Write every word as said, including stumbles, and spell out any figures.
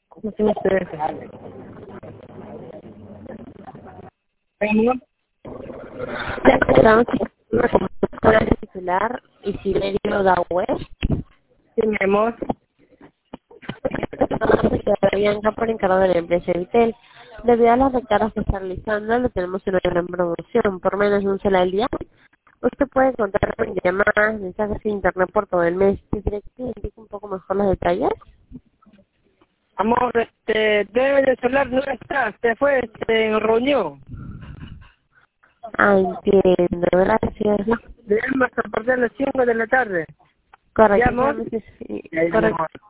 ¿Cómo se dice? ¿Cómo? Estamos en una computadora titular y Siberio da web. Sí, mi amor. Bianca por encargo de la empresa Vitel. Debido a las recargas que está realizando, le tenemos una gran promoción. Por menos de un solo al día, usted puede contar con llamadas, mensajes de internet por todo el mes. ¿Quiere que le indique un poco mejor los detalles? Amor, este, debe de celular no está, se fue este, en reunión. Ah, entiendo, gracias. Le llamas a partir de las cinco de la tarde. Correcto, ¿Ya, amor? sí, sí, Ya, correcto. amor.